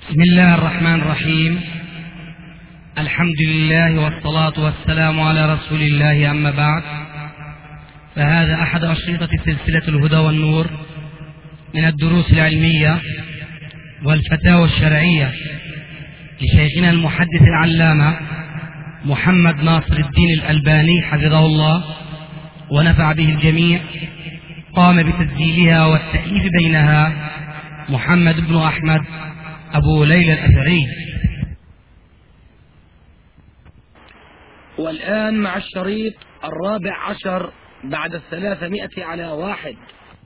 بسم الله الرحمن الرحيم. الحمد لله والصلاة والسلام على رسول الله، أما بعد، فهذا أحد أشرطة سلسلة الهدى والنور من الدروس العلمية والفتاوى الشرعية لشيخنا المحدث العلامة محمد ناصر الدين الألباني حفظه الله ونفع به الجميع. قام بتسجيلها والتأليف بينها محمد بن أحمد أبو ليلى الأثري. والآن مع الشريط 14 بعد 300 على 1.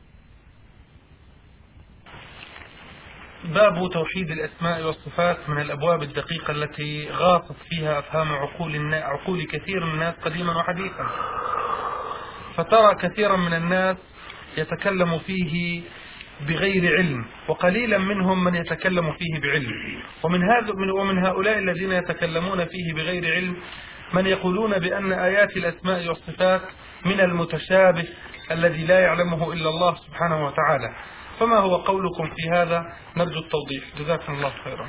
باب توحيد الأسماء والصفات من الأبواب الدقيقة التي غاصت فيها أفهام عقول كثير من الناس قديما وحديثا، فترى كثيرا من الناس يتكلم فيه بغير علم، وقليلا منهم من يتكلم فيه بعلم. ومن هؤلاء الذين يتكلمون فيه بغير علم من يقولون بأن آيات الأسماء والصفات من المتشابه الذي لا يعلمه إلا الله سبحانه وتعالى. فما هو قولكم في هذا؟ نرجو التوضيح، جزاكم الله خيرا.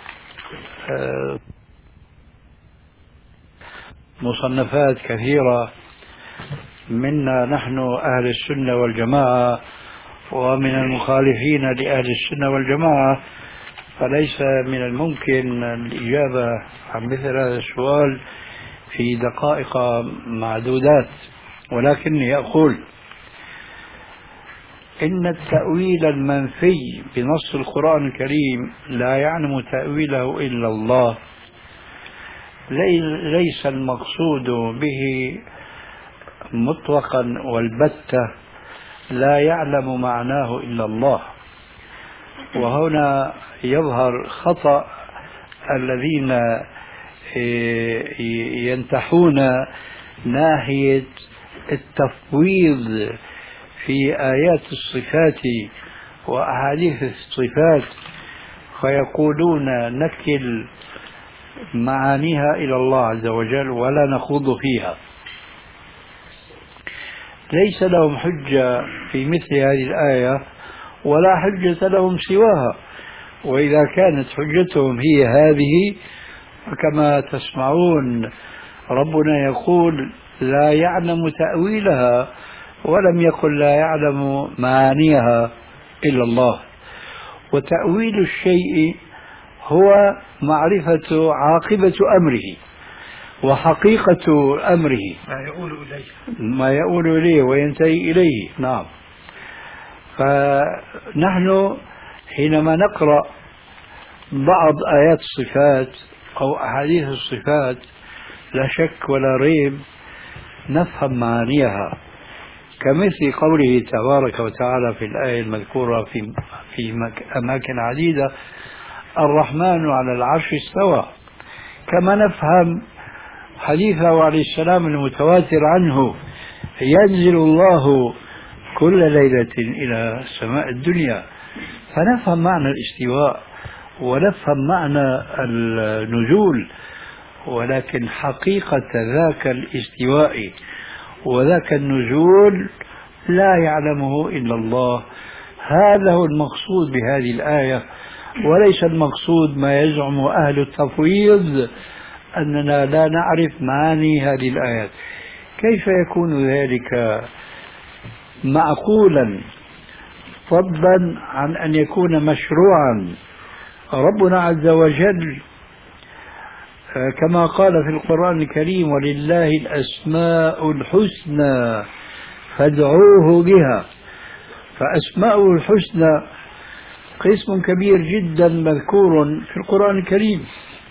مصنفات كثيرة منا نحن أهل السنة والجماعة ومن المخالفين لأهل السنة والجماعة، فليس من الممكن الإجابة عن مثل هذا السؤال في دقائق معدودات، ولكني أقول إن التأويل المنفي بنص القرآن الكريم لا يعلم تأويله إلا الله، ليس المقصود به مطلقا والبتة لا يعلم معناه إلا الله. وهنا يظهر خطأ الذين ينتحون ناحية التفويض في آيات الصفات وأحاديث الصفات، فيقولون نكل معانيها إلى الله عز وجل ولا نخوض فيها. ليس لهم حجة في مثل هذه الآية ولا حجة لهم سواها، وإذا كانت حجتهم هي هذه فكما تسمعون ربنا يقول لا يعلم تأويلها، ولم يقل لا يعلم معانيها إلا الله. وتأويل الشيء هو معرفة عاقبة أمره وحقيقة أمره، ما يؤول إليه وينتهي إليه. نعم. فنحن حينما نقرأ بعض آيات الصفات أو أحاديث الصفات لا شك ولا ريب نفهم معانيها، كمثل قوله تبارك وتعالى في الآية المذكورة في أماكن عديدة الرحمن على العرش استوى، كما نفهم حديثه عليه السلام المتواتر عنه ينزل الله كل ليلة إلى سماء الدنيا، فنفهم معنى الاستواء ونفهم معنى النزول، ولكن حقيقة ذاك الاستواء وذاك النزول لا يعلمه إلا الله. هذا هو المقصود بهذه الآية، وليس المقصود ما يزعم أهل التفويض أننا لا نعرف معاني هذه الآيات. كيف يكون ذلك معقولا فضلا عن أن يكون مشروعا؟ ربنا عز وجل كما قال في القرآن الكريم ولله الأسماء الحسنى فادعوه بها، فأسماء الحسنى قسم كبير جدا مذكور في القرآن الكريم،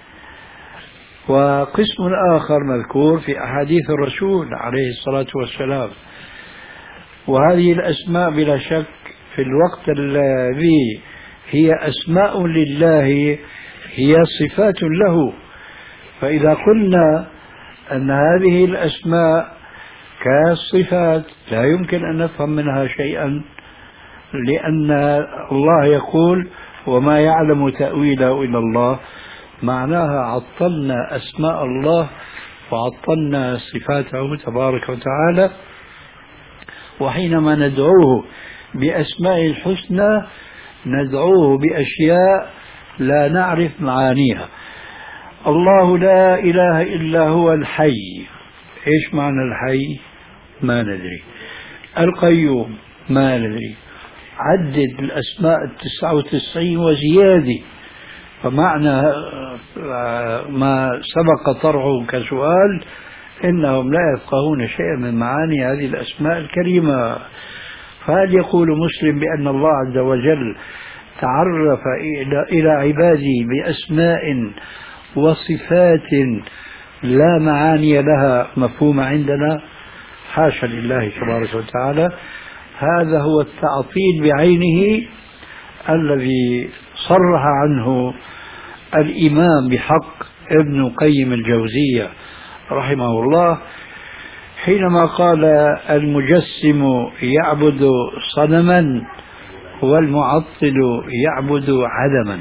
وقسم آخر مذكور في أحاديث الرسول عليه الصلاة والسلام. وهذه الأسماء بلا شك في الوقت الذي هي أسماء لله هي صفات له، فإذا قلنا أن هذه الأسماء كالصفات لا يمكن أن نفهم منها شيئا، لأن الله يقول وما يعلم تأويله إلا الله، معناها عطلنا أسماء الله وعطلنا صفاته تبارك وتعالى. وحينما ندعوه بأسماء الحسنى ندعوه بأشياء لا نعرف معانيها. الله لا إله إلا هو الحي، إيش معنى الحي؟ ما ندري. القيوم ما ندري. عدد الأسماء 99 وزيادة، فمعنى ما سبق طرحه كسؤال إنهم لا يفقهون شيئا من معاني هذه الأسماء الكريمة. فهل يقول مسلم بأن الله عز وجل تعرف إلى عباده بأسماء وصفات لا معاني لها مفهومة عندنا؟ حاشا لله تبارك وتعالى. هذا هو التعطيل بعينه الذي صرح عنه الإمام بحق ابن قيم الجوزية رحمه الله حينما قال المجسم يعبد صنما والمعطل يعبد عدما.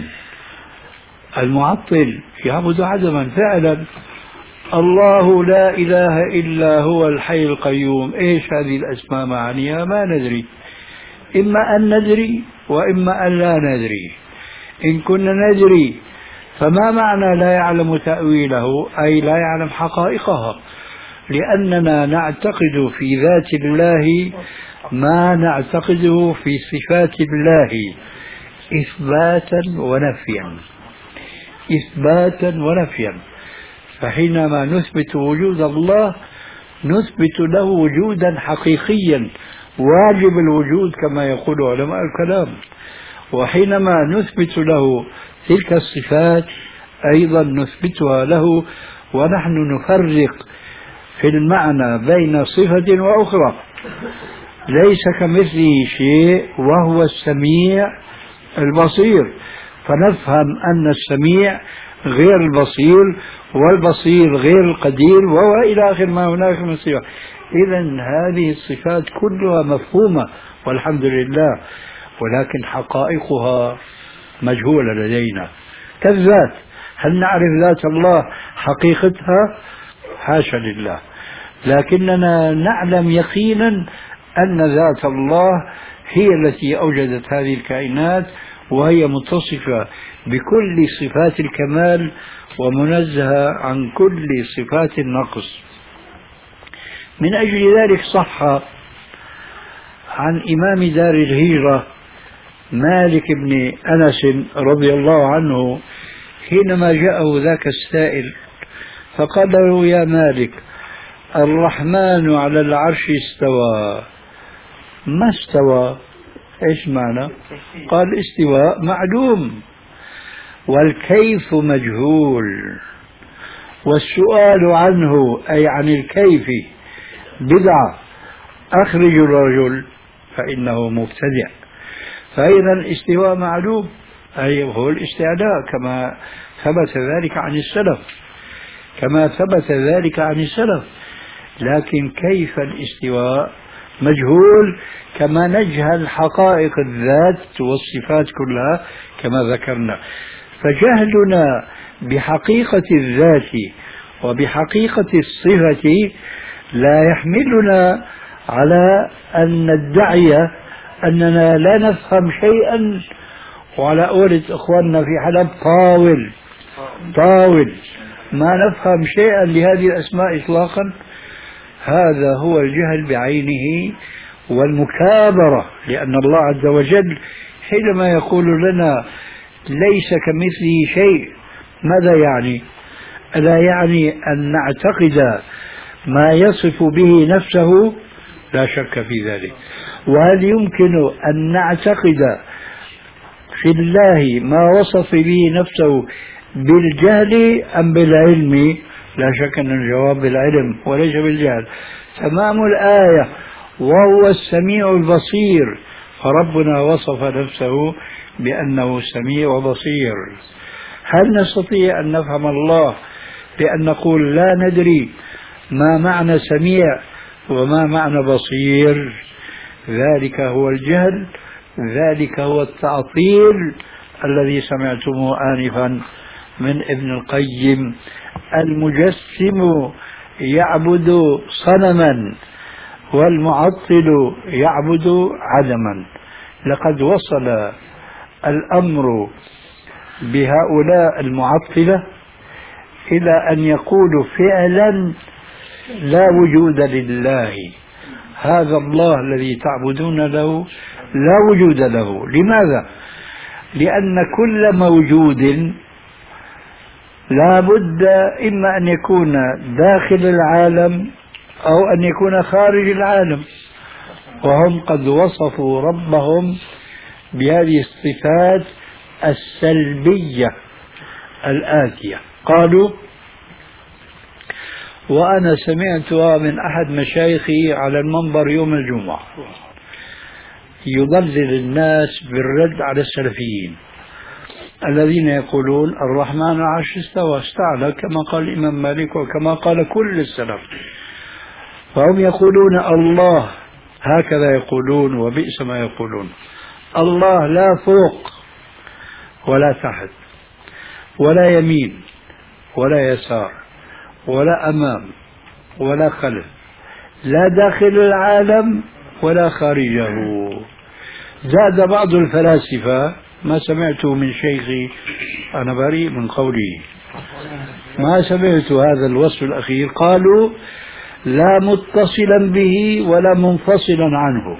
المعطل يعبد عدما فعلا. الله لا إله إلا هو الحي القيوم، إيش هذه الأسماء معانيها؟ ما ندري، إما أن ندري وإما أن لا ندري. إن كنا ندري فما معنى لا يعلم تأويله؟ أي لا يعلم حقائقها، لأننا نعتقد في ذات الله ما نعتقده في صفات الله إثباتا ونفيا، إثباتا ونفيا. فحينما نثبت وجود الله نثبت له وجودا حقيقيا واجب الوجود كما يقول علماء الكلام، وحينما نثبت له تلك الصفات أيضا نثبتها له، ونحن نفرق في المعنى بين صفة وأخرى. ليس كمثله شيء وهو السميع البصير، فنفهم أن السميع غير البصير والبصير غير القدير وإلى آخر ما هناك من صفات. إذن هذه الصفات كلها مفهومة والحمد لله، ولكن حقائقها مجهولة لدينا كالذات. هل نعرف ذات الله حقيقتها؟ حاشا لله، لكننا نعلم يقينا أن ذات الله هي التي أوجدت هذه الكائنات، وهي متصفة بكل صفات الكمال ومنزهة عن كل صفات النقص. من أجل ذلك صح عن إمام دار الهجرة مالك بن أنس رضي الله عنه حينما جاءه ذاك السائل فقال له يا مالك الرحمن على العرش استوى. ما استوى؟ ايش معنى؟ قال استواء معلوم والكيف مجهول، والسؤال عنه أي عن الكيف بدعة، أخرج الرجل فإنه مبتدع. فإذا الاستواء معلوم أي هو الاستعلاء كما ثبت ذلك عن السلف، لكن كيف الاستواء مجهول، كما نجهل حقائق الذات والصفات كلها كما ذكرنا. فجهلنا بحقيقة الذات وبحقيقة الصفة لا يحملنا على أن ندعي أننا لا نفهم شيئا، وعلى قولة إخواننا في حلب طاول ما نفهم شيئا لهذه الأسماء إطلاقا. هذا هو الجهل بعينه والمكابرة، لأن الله عز وجل حينما يقول لنا ليس كمثله شيء ماذا يعني؟ ألا يعني أن نعتقد ما يصف به نفسه؟ لا شك في ذلك. وهل يمكن أن نعتقد في الله ما وصف به نفسه بالجهل أم بالعلم؟ لا شك أن الجواب بالعلم وليس بالجهل. تمام الآية وهو السميع البصير، فربنا وصف نفسه بأنه سميع وبصير. هل نستطيع أن نفهم الله بأن نقول لا ندري ما معنى سميع وما معنى بصير؟ ذلك هو الجهل، ذلك هو التعطيل الذي سمعتموه آنفا من ابن القيم. المجسم يعبد صنما والمعطل يعبد عدما. لقد وصل الأمر بهؤلاء المعطلة إلى أن يقولوا فعلا لا وجود لله، هذا الله الذي تعبدون له لا وجود له. لماذا؟ لأن كل موجود لا بد إما أن يكون داخل العالم أو أن يكون خارج العالم، وهم قد وصفوا ربهم بهذه الصفات السلبية الآتية. قالوا، وأنا سمعتها من أحد مشايخي على المنبر يوم الجمعة يضلل الناس بالرد على السلفيين الذين يقولون الرحمن على العرش استوى استعلى كما قال الإمام مالك وكما قال كل السلف، فهم يقولون الله هكذا يقولون وبئس ما يقولون. الله لا فوق ولا تحت ولا يمين ولا يسار ولا أمام ولا خلف، لا داخل العالم ولا خارجه. زاد بعض الفلاسفة، ما سمعته من شيخي أنا بريء من قوله، ما سمعت هذا الوصف الأخير، قالوا لا متصلا به ولا منفصلا عنه.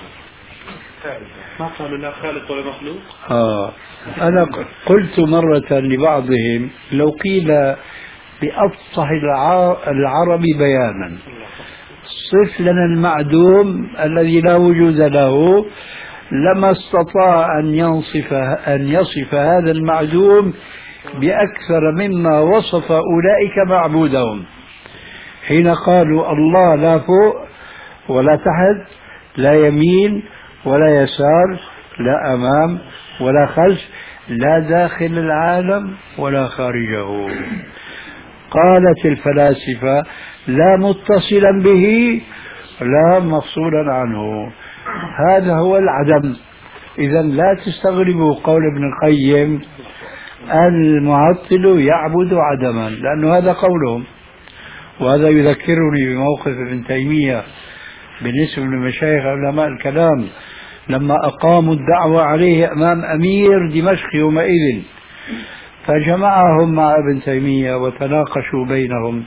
ما قالوا لا خالق ولا مخلوق. أنا قلت مرة لبعضهم لو قيل بأفصح العرب بيانا صف لنا المعدوم الذي لا وجود له، لما استطاع أن يصف هذا المعدوم بأكثر مما وصف أولئك معبودهم، حين قالوا الله لا فوق ولا تحت، لا يمين ولا يسار، لا أمام ولا خلف، لا داخل العالم ولا خارجه. قالت الفلاسفة لا متصلا به لا مفصولا عنه، هذا هو العدم. إذا لا تستغربوا قول ابن القيم المعطل يعبد عدما، لأنه هذا قولهم. وهذا يذكرني بموقف ابن تيمية بالنسبة لمشايخ علماء الكلام لما أقاموا الدعوة عليه أمام أمير دمشق يومئذ، فجمعهم مع ابن تيمية وتناقشوا بينهم.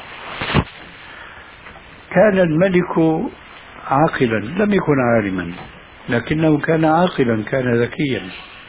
كان الملك عاقلا، لم يكن عالما لكنه كان عاقلا، كان ذكيا،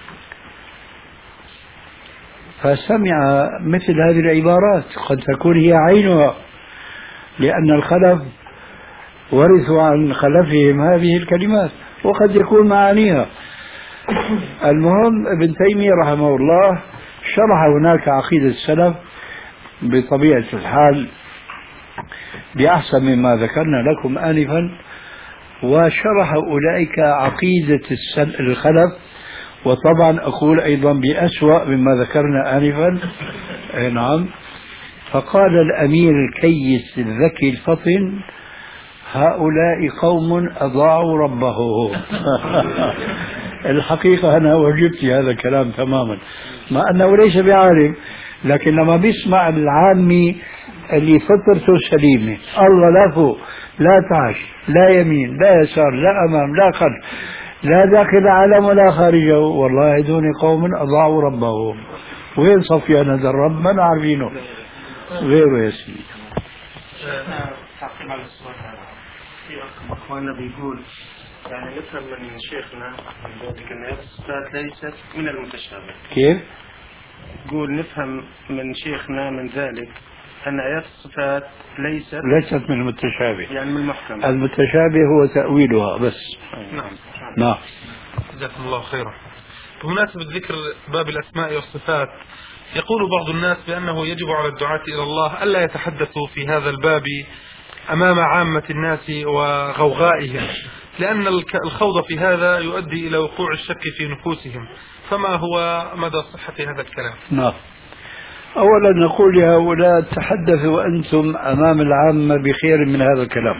فسمع مثل هذه العبارات قد تكون هي عينها، لأن الخلف ورثوا عن خلفهم هذه الكلمات وقد يكون معانيها. المهم ابن تيمية رحمه الله شرح هناك عقيدة السلف بطبيعة الحال بأحسن مما ذكرنا لكم آنفا، وشرح أولئك عقيدة الخلف، وطبعا أقول أيضا بأسوأ مما ذكرنا آنفا. نعم. فقال الأمير الكيس الذكي الفطن هؤلاء قوم أضاعوا ربه. الحقيقة أنا وجبت هذا الكلام تماما، مع أنه ليس بعالم، لكن لما بيسمع العامي اللي فطرته سليمة، الله لا فوق لا تحت لا يمين لا يسار لا أمام لا خلف لا داخل العالم ولا خارجه، والله دون قوم أضاعوا ربه. وين صفيان هذا الرب؟ ما نعرفينه غيره يا سيدي. أخوانا بيقول يعني نفهم من شيخنا من ذلك أن الصفات ليست من المتشابه. كيف؟ يقول نفهم من شيخنا من ذلك أن آيات الصفات ليست من المتشابه، يعني من المحكم. المتشابه هو تأويلها بس. نعم. جزاكم الله خيرا. بمناسبة ذكر باب الأسماء والصفات، يقول بعض الناس بأنه يجب على الدعاة إلى الله ألا يتحدثوا في هذا الباب أمام عامة الناس وغوغائهم، لأن الخوض في هذا يؤدي إلى وقوع الشك في نفوسهم، فما هو مدى صحة هذا الكلام؟ نعم. أولا نقول لهؤلاء تحدثوا أنتم أمام العامة بخير من هذا الكلام،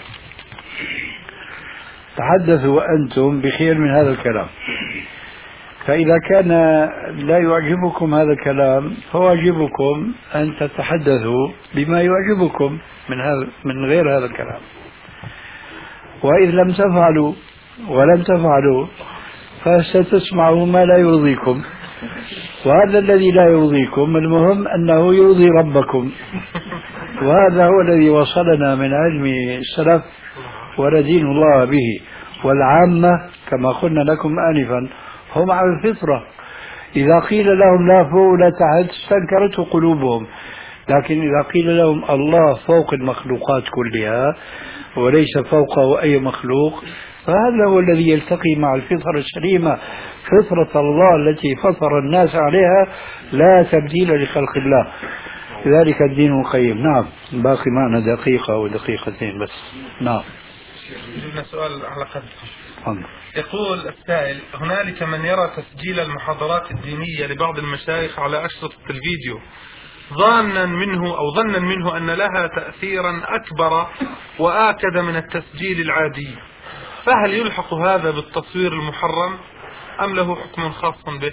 تحدثوا أنتم بخير من هذا الكلام. فإذا كان لا يعجبكم هذا الكلام فواجبكم أن تتحدثوا بما يعجبكم من غير هذا الكلام. وإذ لم تفعلوا ولن تفعلوا فستسمعوا ما لا يرضيكم، وهذا الذي لا يرضيكم، المهم أنه يرضي ربكم. وهذا هو الذي وصلنا من علم السلف وندين الله به. والعامة كما قلنا لكم آنفا هم على الفطرة، إذا قيل لهم لا فوق ولا تحت استنكرته قلوبهم، لكن إذا قيل لهم الله فوق المخلوقات كلها وليس فوقه أي مخلوق، فهذا هو الذي يلتقي مع الفطرة السليمة، فطرة الله التي فطر الناس عليها لا تبديل لخلق الله، ذلك الدين القيم. نعم، باقي معنا دقيقة أو دقيقتين بس. نعم. عندنا سؤال على قدر. يقول السائل: هنالك من يرى تسجيل المحاضرات الدينية لبعض المشايخ على أشرطة الفيديو ظنا منه أن لها تأثيرا أكبر وآكد من التسجيل العادي، فهل يلحق هذا بالتصوير المحرم أم له حكم خاص به؟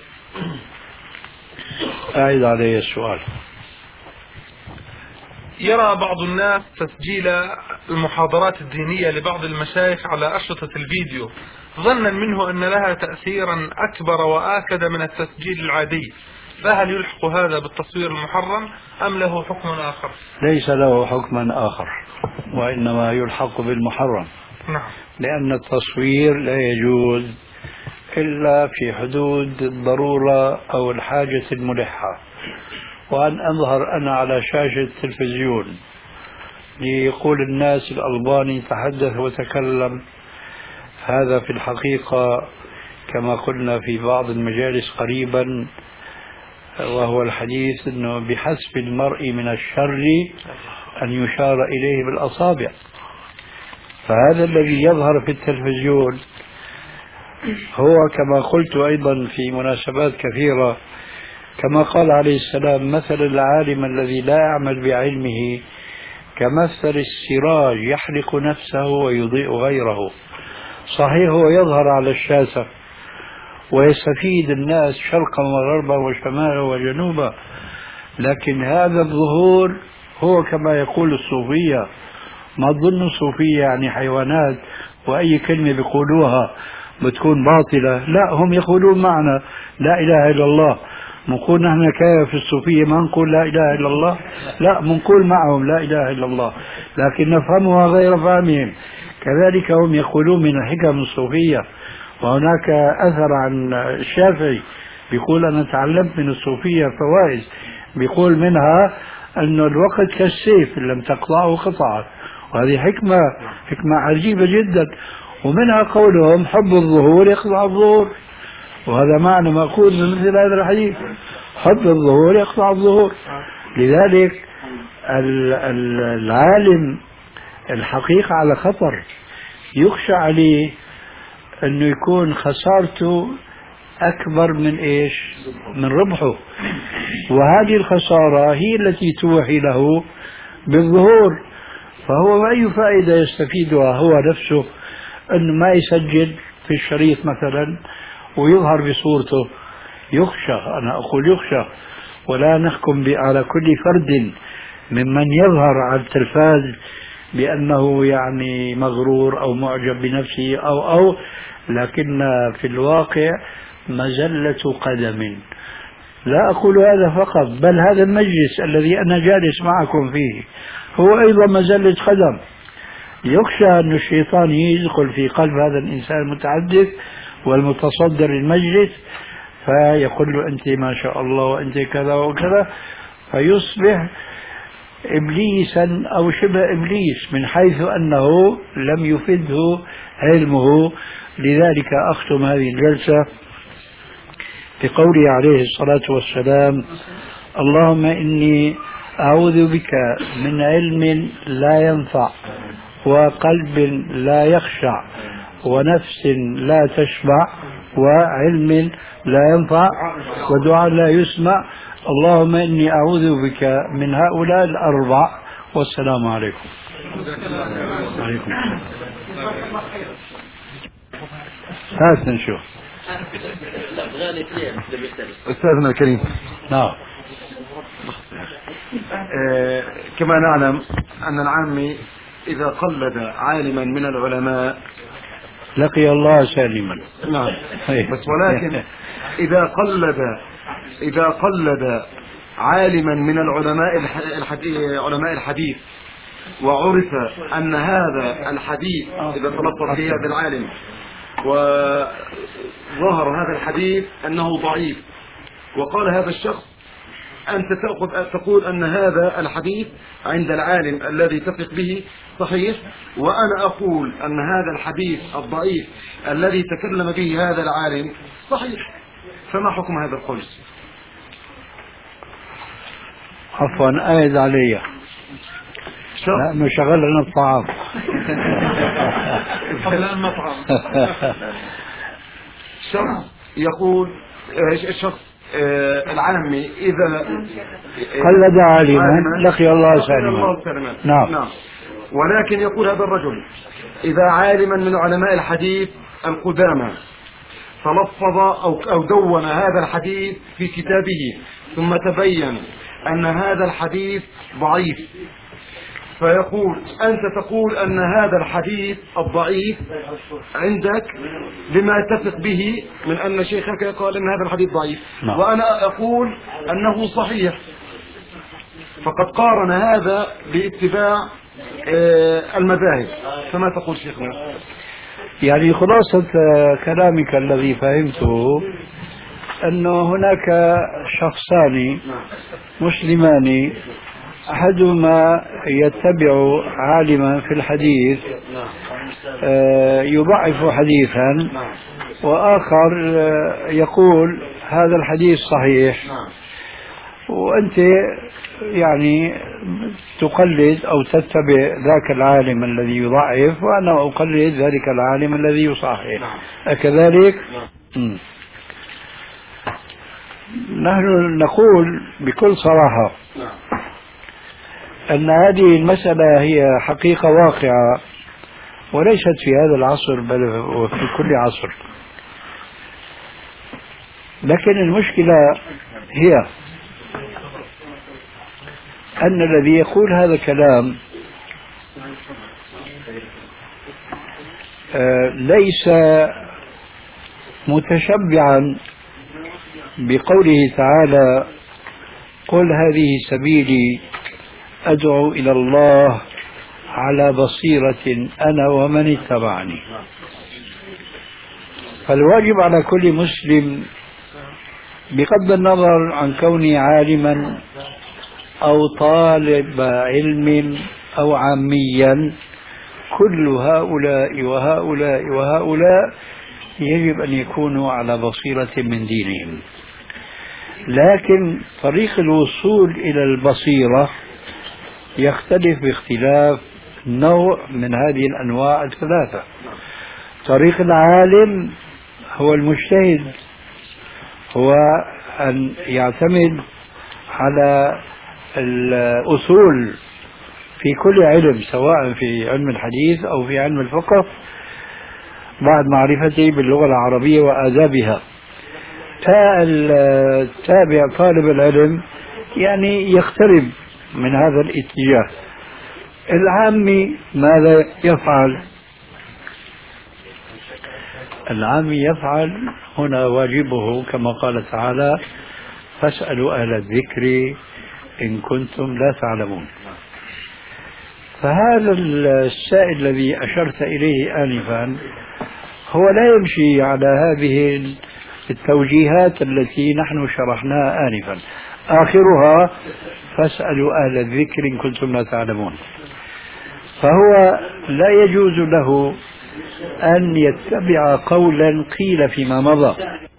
أعيد علي السؤال. يرى بعض الناس تسجيل المحاضرات الدينية لبعض المشايخ على أشرطة الفيديو ظنا منه أن لها تأثيرا أكبر وآكد من التسجيل العادي، فهل يلحق هذا بالتصوير المحرم أم له حكم آخر؟ ليس له حكم آخر، وإنما يلحق بالمحرم. نعم. لأن التصوير لا يجوز إلا في حدود الضرورة أو الحاجة الملحة. وأن أظهر أنا على شاشة التلفزيون ليقول الناس الألباني تحدث وتكلم، هذا في الحقيقة كما قلنا في بعض المجالس قريبا، وهو الحديث أنه بحسب المرء من الشر أن يشار إليه بالأصابع. فهذا الذي يظهر في التلفزيون هو كما قلت أيضا في مناسبات كثيرة، كما قال عليه السلام: مثل العالم الذي لا يعمل بعلمه كمثل السراج يحرق نفسه ويضيء غيره. صحيح هو يظهر على الشاشة ويستفيد الناس شرقا وغربا وشمالا وجنوبا، لكن هذا الظهور هو كما يقول الصوفية. ما تظن الصوفية يعني حيوانات وأي كلمة بيقولوها بتكون باطلة، لا، هم يقولون معنا لا إله إلا الله. نقول نحن كيف في الصوفية ما نقول لا إله إلا الله؟ لا، نقول معهم لا إله إلا الله، لكن نفهمها غير فهمهم. كذلك هم يقولون من الحكم الصوفية. وهناك أثر عن الشافعي بيقول: أنا تعلمت من الصوفية فوائد، بيقول منها أن الوقت كالسيف إن لم تقطعه قطعه، وهذه حكمة عجيبة جدا. ومنها قولهم: حب الظهور يقطع الظهور، وهذا معنى مأخوذ من مثل هذا الحديث: حب الظهور يقطع الظهور. لذلك العالم الحقيقة على خطر، يخشى عليه أنه يكون خسارته أكبر من إيش؟ من ربحه. وهذه الخسارة هي التي توحي له بالظهور، فهو بأي فائدة يستفيدها هو نفسه أنه ما يسجل في الشريط مثلا ويظهر بصورته. يخشى، أنا أقول يخشى، ولا نحكم على كل فرد ممن يظهر على التلفاز بأنه يعني مغرور أو معجب بنفسه أو لكن في الواقع مزلة قدم. لا أقول هذا فقط، بل هذا المجلس الذي أنا جالس معكم فيه هو أيضا مزلة قدم. يخشى أن الشيطان يدخل في قلب هذا الإنسان المتحدث والمتصدر المجلس فيقول له: أنت ما شاء الله وأنت كذا وكذا، فيصبح إبليسا أو شبه إبليس من حيث أنه لم يفده علمه. لذلك أختم هذه الجلسة بقوله عليه الصلاة والسلام: اللهم إني أعوذ بك من علم لا ينفع وقلب لا يخشع ونفس لا تشبع وعلم لا ينفع ودعاء لا يسمع. اللهم إني أعوذ بك من هؤلاء الأربع. والسلام عليكم. عليكم هات نشوف. أستاذنا الكريم، نعم. كما نعلم أن العامي إذا قلد عالما من العلماء لقي الله سالما. نعم، بس ولكن إذا قلد إذا قلد عالما من علماء الحديث وعرف أن هذا الحديث إذا تلفظ به هذا العالم وظهر هذا الحديث أنه ضعيف، وقال هذا الشخص أنت تقول أن هذا الحديث عند العالم الذي تثق به صحيح، وأنا أقول أن هذا الحديث الضعيف الذي تكلم به هذا العالم صحيح، فما حكم هذا القول؟ عفوا أعد علي لأنه شغلنا الطعام قبل المطعم. شخص يقول العامي إذا قلد عالما لقي الله سالما. نعم. ولكن يقول هذا الرجل إذا عالما من علماء الحديث القدامى تلفظ أو دون هذا الحديث في كتابه ثم تبين أن هذا الحديث ضعيف، فيقول أنت تقول أن هذا الحديث الضعيف عندك لما تثق به من أن شيخك قال أن هذا الحديث ضعيف، وأنا أقول أنه صحيح، فقد قارن هذا باتباع المذاهب، فما تقول شيخنا؟ يعني خلاصة كلامك الذي فهمته أنه هناك شخصان مسلمان، أحدهما يتبع عالما في الحديث يضعف حديثا، وآخر يقول هذا الحديث صحيح، وأنت يعني تقلد أو تتبع ذاك العالم الذي يضعف، وأنا أقلد ذلك العالم الذي يصحح، أكذلك؟ نحن نقول بكل صراحة أن هذه المسألة هي حقيقة واقعة وليست في هذا العصر بل وفي كل عصر، لكن المشكلة هي أن الذي يقول هذا الكلام ليس متشبعا بقوله تعالى قل هذه سبيلي أدعو إلى الله على بصيرة أنا ومن اتبعني. فالواجب على كل مسلم بغض النظر عن كونه عالما أو طالب علم أو عاميا، كل هؤلاء وهؤلاء وهؤلاء يجب أن يكونوا على بصيرة من دينهم، لكن طريق الوصول إلى البصيرة يختلف باختلاف نوع من هذه الأنواع الثلاثة. طريق العالم هو المجتهد، هو أن يعتمد على الأصول في كل علم، سواء في علم الحديث أو في علم الفقه، بعد معرفته باللغة العربية وآدابها. فالتابع طالب العلم يعني يقترب من هذا الاتجاه. العامي ماذا يفعل؟ العامي يفعل هنا واجبه كما قال تعالى فاسألوا أهل الذكر إن كنتم لا تعلمون. فهذا السائل الذي أشرت إليه آنفا هو لا يمشي على هذه التوجيهات التي نحن شرحناها آنفا، آخرها فاسألوا أهل الذكر إن كنتم لا تعلمون. فهو لا يجوز له أن يتبع قولا قيل فيما مضى،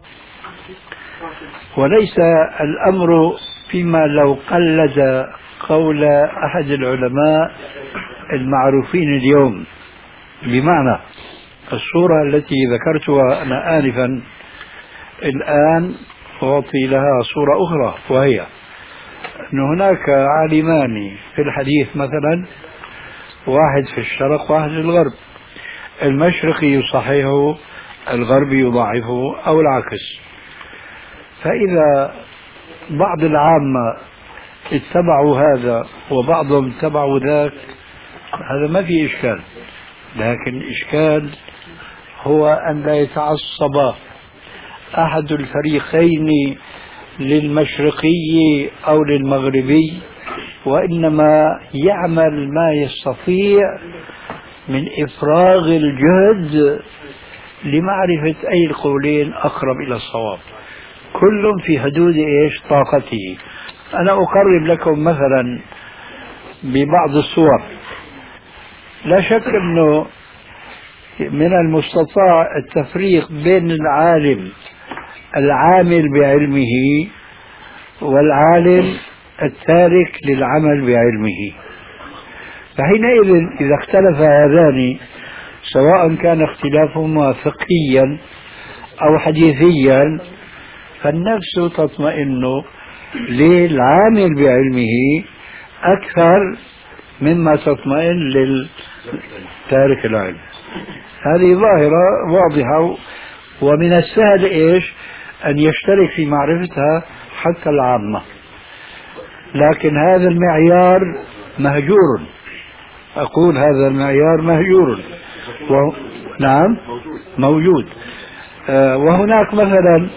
وليس الأمر فيما لو قلد قول أحد العلماء المعروفين اليوم. بمعنى الصورة التي ذكرتها أنا آنفا الآن أعطي لها صورة أخرى، وهي أن هناك عالمان في الحديث مثلا، واحد في الشرق واحد في الغرب، المشرقي يصححه الغربي يضعفه أو العكس. فإذا بعض العامة اتبعوا هذا وبعضهم اتبعوا ذاك هذا ما في إشكال، لكن الإشكال هو أن لا يتعصب أحد الفريقين للمشرقي أو للمغربي، وإنما يعمل ما يستطيع من إفراغ الجهد لمعرفة أي القولين أقرب إلى الصواب، كل في حدود طاقته. أنا أقرب لكم مثلا ببعض الصور. لا شك أنه من المستطاع التفريق بين العالم العامل بعلمه والعالم التارك للعمل بعلمه. فحينئذ إذا اختلف هذان، سواء كان اختلافهما فقهيا أو حديثيا، فالنفس تطمئن للعامل بعلمه أكثر مما تطمئن للتارك العلم. هذه ظاهرة واضحة، ومن السهل أن يشترك في معرفتها حتى العامة، لكن هذا المعيار مهجور. أقول هذا المعيار مهجور نعم موجود. وهناك مثلا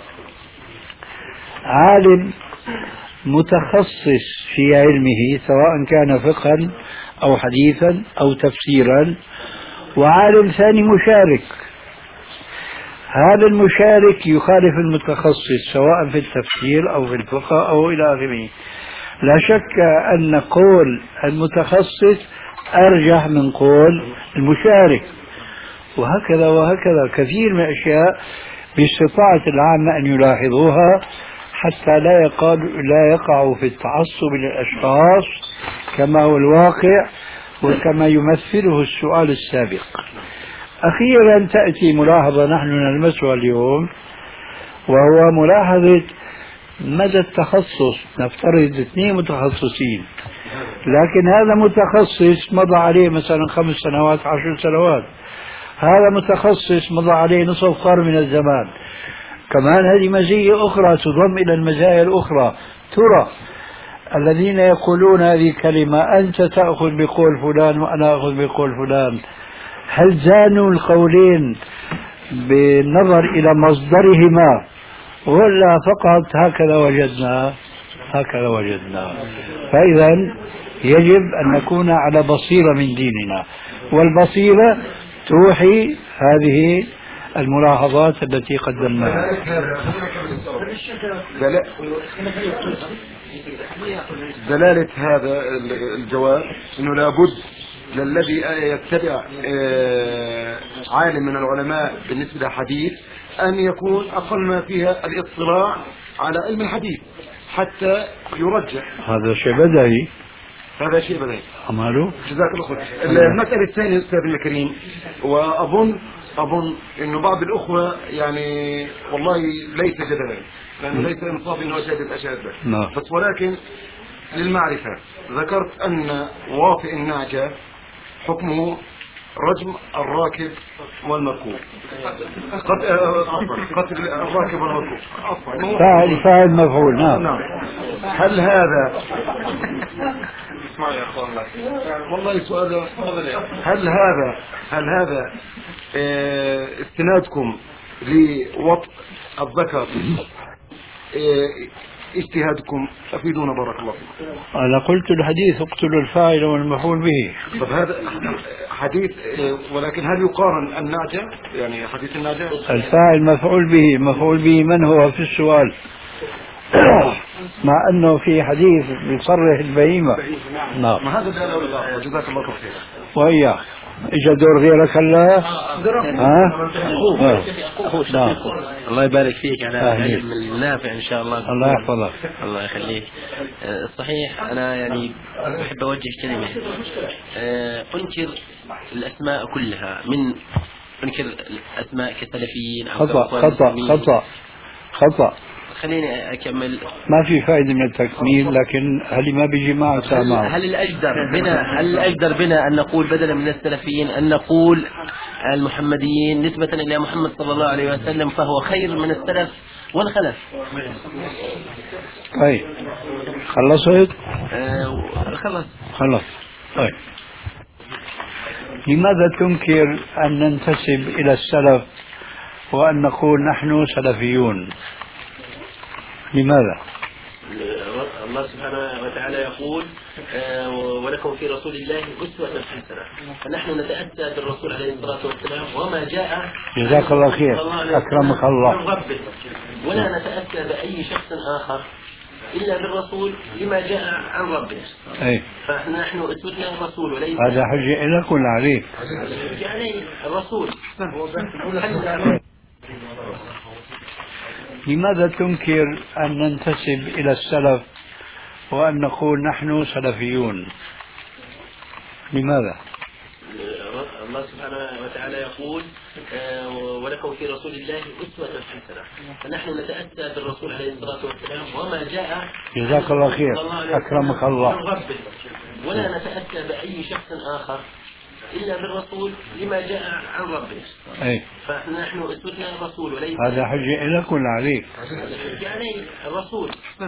عالم متخصص في علمه، سواء كان فقها أو حديثا أو تفسيرا، وعالم ثاني مشارك. هذا المشارك يخالف المتخصص سواء في التفسير أو في الفقه أو إلى آخره. لا شك أن قول المتخصص أرجح من قول المشارك، وهكذا وهكذا. كثير من الأشياء باستطاعة العامة أن يلاحظوها حتى لا يقعوا في التعصب للأشخاص كما هو الواقع وكما يمثله السؤال السابق. أخيرا تأتي ملاحظة نحن نلمسها اليوم، وهو ملاحظة مدى التخصص. نفترض 2 متخصصين، لكن هذا متخصص مضى عليه مثلا 5 سنوات 10 سنوات، هذا متخصص مضى عليه نصف قرن من الزمان. كمان هذه مزية أخرى تضم إلى المزايا الأخرى. ترى الذين يقولون هذه الكلمة، أنت تأخذ بقول فلان وأنا أخذ بقول فلان، هل زانوا القولين بالنظر إلى مصدرهما، ولا فقط هكذا وجدنا؟ فإذا يجب أن نكون على بصيرة من ديننا، والبصيرة توحي هذه الملاحظات التي قدمناها. دلالة هذا الجواب أنه لابد للذي يتبع عالم من العلماء بالنسبة للحديث أن يكون أقل ما فيها الاطلاع على علم الحديث حتى يرجح. هذا شيء بديهي. أماله جزاك الله خير. المسألة الثانية أستاذنا الكريم، وأظن إنه بعض الأخوة يعني والله ليس جدلا، لأنه ليس إنصاف إنه أشهد لك، بس ولكن للمعرفة ذكرت أن واطئ النعجة حكمه رجم الراكب والمركوب، قتل الراكب والمركوب، فاعل مفعول. نعم. هل هذا والله سؤال، هل هذا استنادكم لوطء الذكر اجتهادكم؟ أفيدونا بارك الله فيكم. أنا قلت الحديث اقتلوا الفاعل والمفعول به. طب هذا حديث، ولكن هل يقارن النعجة، يعني حديث النعجة؟ الفاعل مفعول به من هو في السؤال؟ مع أنه في حديث بيصرح البهيمة. نعم. ما هذا دلالة. جزاك الله خير. وإياك إجا دور غيرك هلا؟ نعم. الله يبارك فيك على علم النافع إن شاء الله. الله يحفظك. الله يخليك. صحيح أنا يعني أحب أوجه كلمة. أنكر الأسماء كلها، من أنكر الأسماء كسلفيين أو خطأ. خليني أكمل. ما في فائدة من التكميل، لكن هل ما بيجي معه سامع؟ هل الأجدر بنا أن نقول بدلا من السلفيين أن نقول المحمديين نسبة إلى محمد صلى الله عليه وسلم، فهو خير من السلف والخلف. طيب خلصت؟ خلص. طيب لماذا تنكر أن ننتسب إلى السلف وأن نقول نحن سلفيون؟ لماذا؟ الله سبحانه وتعالى يقول ولكم في رسول الله أسوة حسنة، فنحن نتأتى بالرسول عليه الصلاة والسلام وما جاء جزاك الله خير، أكرمك الله، من ربه، ولا نتأتى بأي شخص آخر إلا بالرسول لما جاء عن ربه. أي. فنحن أسوتنا الرسول وليس هذا حجة لك ولا عليك؟ يعني الرسول. لماذا تنكر أن ننتسب إلى السلف وأن نقول نحن سلفيون؟ لماذا؟ الله سبحانه وتعالى يقول ولكم في رسول الله أسوة حسنة، فنحن نتأتى بالرسول عليه الصلاة والسلام وما جاء جزاك الله خير، أكرمك الله، من ربه، ولا نتأتى بأي شخص آخر إلا بالرسول لما جاء عن ربه. أي. فنحن أسوتنا الرسول وليس هذا حجة لك ولا عليك؟ يعني الرسول.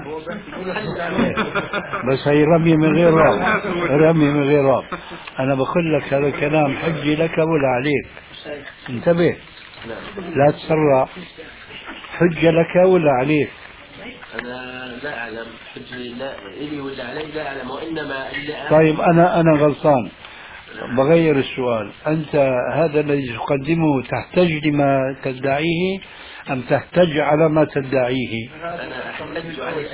بس هي رمي من غير راب، رمي من غير راب. أنا بقول لك هذا الكلام حجة لك ولا عليك؟ انتبه، لا تسرع. حجة لك ولا عليك؟ أنا لا أعلم حجة لا إلي ولا علي، لا أعلم، وإنما طيب أنا غلطان، بغير السؤال. أنت هذا الذي تقدمه تحتج لما تدعيه أم تحتج على ما تدعيه؟ أنا أحتج على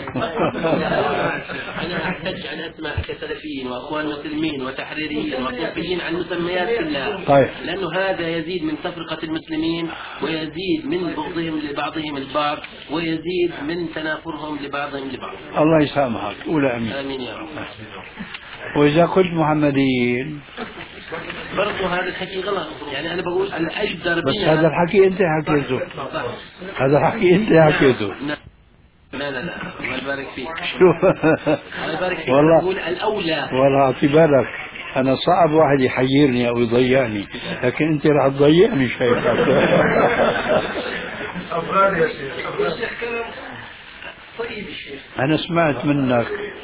أنا أحتج على أسماء كسلفيين وأخوان مسلمين وتحريريين وصوفيين عن مسميات كلها. طيب. لأنه هذا يزيد من تفرقة المسلمين، ويزيد من بغضهم لبعضهم البعض، ويزيد من تنافرهم لبعضهم لبعض. الله يسامحك، قول آمين. آمين يا رب. وإذا قلت محمديين برضو هذا الحكي غلط، يعني أنا بقول الأجدر بس هذا الحكي أنت حكيته، هذا الحكي أنت حكيته. لا لا لا، الله يبارك فيك. شوف الله يبارك فيك. والله بقول الأولى. والله أعطي بالك، أنا صعب واحد يحيرني أو يضيعني، لكن أنت راح تضيعني شايفك. أفغان يا شيخ. طيب الشيخ، أنا سمعت منك،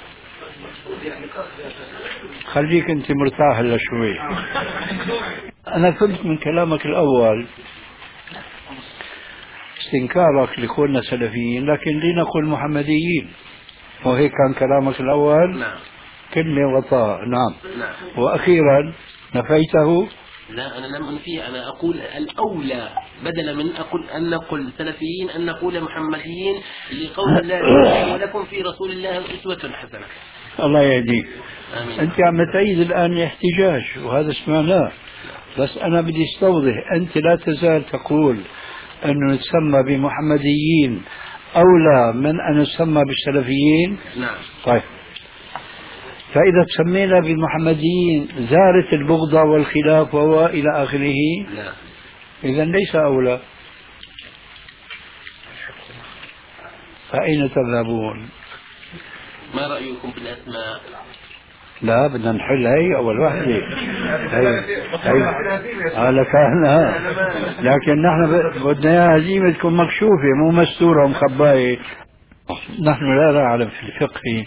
خليك أنت مرتاح هلا شوي. أنا فهمت من كلامك الأول استنكارك لكوننا سلفيين، لكن لنقل محمديين، وهيك كان كلامك الأول. نعم. كلمة وطاء. نعم. نعم. وأخيرا نفيته. لا أنا لم أنفيه، أنا أقول الأولى بدلا من أن نقول سلفيين أن نقول محمديين، لقول الله ولكم في رسول الله أسوة حسنة. الله يهديك. آمين. أنت عم تعيد الآن احتجاج وهذا سمعناه، بس أنا بدي استوضح. أنت لا تزال تقول أنه نتسمى بمحمديين أولى من أن نسمى بالسلفيين. نعم. طيب، فإذا تسمينا بالمحمديين زارت البغضة والخلاف وإلى آخره، لا. إذا ليس أولى. فأين تذهبون؟ ما رأيكم بالأسماء؟ لا، بدنا نحل هي أول واحدة. هي على كان، لكن نحن بدنا إياها هزيمة تكون مكشوفة مو مستورة ومخباية. نحن لا نعلم في الفقه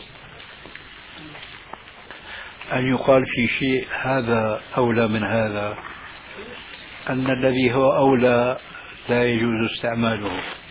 أن يقال في شيء هذا أولى من هذا، أن الذي هو أولى لا يجوز استعماله.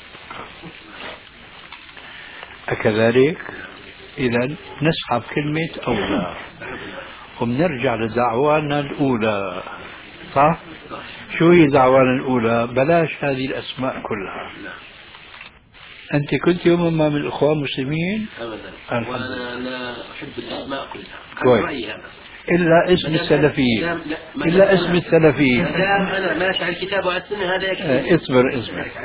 أكذلك؟ إذا نسحب كلمة أولى وبنرجع لدعوانا الأولى. صح؟ شو هي دعوانا الأولى؟ بلاش هذه الأسماء كلها. أنت كنت يوما ما من الإخوان المسلمين؟ أبدا. وأنا لا أحب الأسماء كلها. كويس. إلا اسم السلفيين، إلا اسم السلفيين. أنا ماشي على الكتاب وعلى السنة، هذا يكفي. اصبر.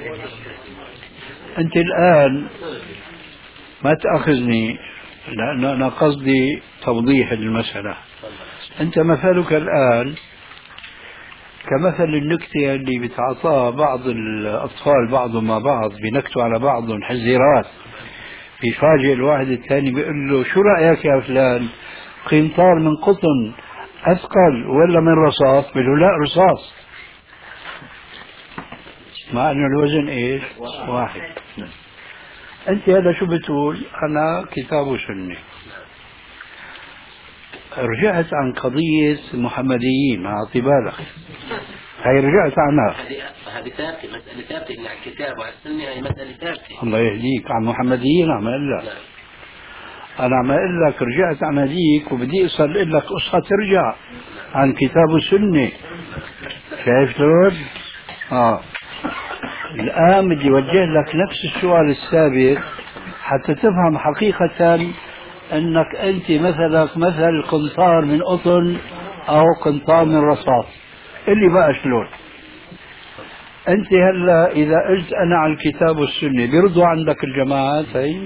أنت الآن ما تأخذني، لأن أنا قصدي توضيح المسألة. أنت مثلك الآن كمثل النكتة اللي بتعطاها بعض الأطفال بعضهم مع بعض، بنكتوا على بعضهم حزيرات، بيفاجئ الواحد الثاني بيقول له شو رأيك يا فلان، قنطار من قطن أثقل ولا من رصاص؟ بيقول له لا، رصاص، مع أنه الوزن إيش؟ واحد. أنت هذا شو بتقول؟ أنا كتاب وسنة. رجعت عن قضية المحمديين، أعطي بالك، هي رجعت عنها. هذه ثابتة، مسألة ثابتة إن على الكتاب وعلى السنة هي مسألة ثابتة. الله يهديك عن محمديين عم أقول لك. أنا عم أقول لك رجعت عن هذيك وبدي أصل لك قصة ترجع عن كتاب السنة. شايف شلون؟ الآن بدي أوجه لك نفس السؤال السابق حتى تفهم حقيقة أنك أنت مثل قنطار من قطن أو قنطار من رصاص. اللي بقى شلون؟ أنت هلا إذا قلت أنا على الكتاب والسنة بيرضوا عندك الجماعات هي؟